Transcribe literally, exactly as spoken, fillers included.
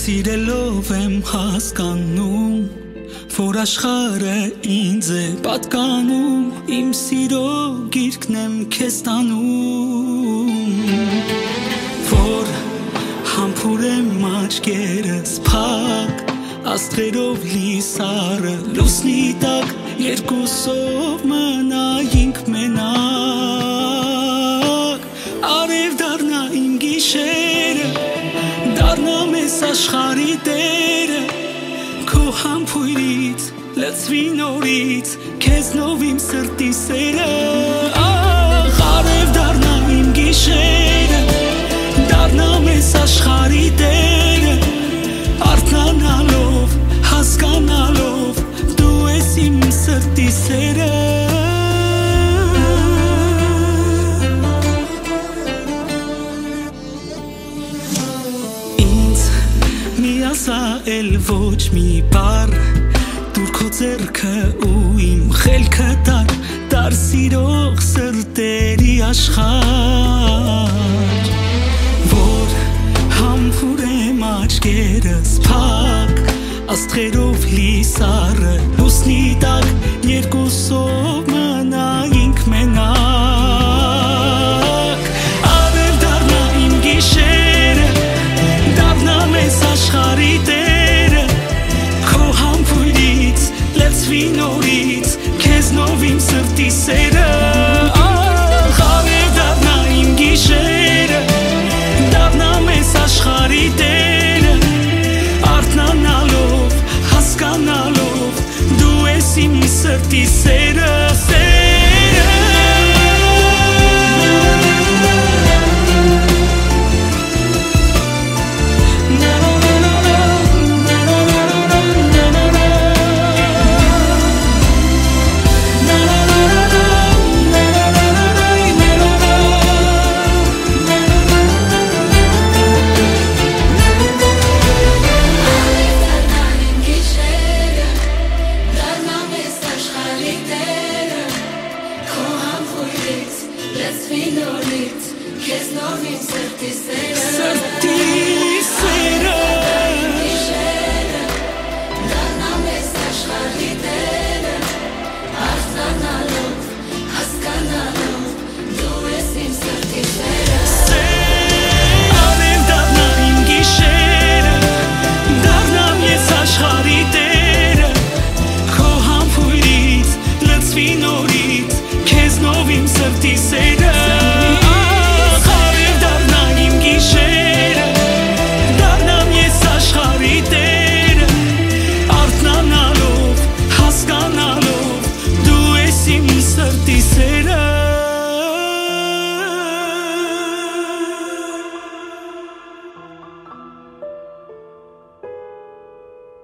Սիրելով եմ հասկանում, որ աշխարհը ինձ է պատկանում, իմ սիրո գիրկն եմ քեզ տանում, որ համբուրեմ աչքերս փակ, աստղերով լի սառը լուսնի տակ, երկուսով մնայինք մենակ, արև դառնա իմ գիշերը, դառնա մեզ աշխարհի տերը, քո համբույրից լցվի նորից, քեզնով իմ սրտի սերը, ախ, արև դառնա իմ գիշերը, դառնա մեզ աշխարհի տերը, արթնանալով, հասկանալով, դու ես իմ սրտի սերը, ասա էլ ոչ մի բառ, դուր քո ձեռքը ու իմ խելքը տար, տար սիրող սրտերի աշխարհ, որ համբուրեմ աչքերս փակ, աստղերով լի սառը լուսնի տակ, երկուսով մնայինք մենակ, արև դառնա իմ գիշերը, դառնա մեզ աշխարհի տերը, քո համբույրից լցվի նորից, քեզնով իմ սրտի սերը, ախ, արև դառնա իմ գիշերը, դառնա մեզ աշխարհի տերը, արթնանալով, հասկանալով, դու ես իմ սրտի սերը, սերը, քեզնով իմ սրտի սերը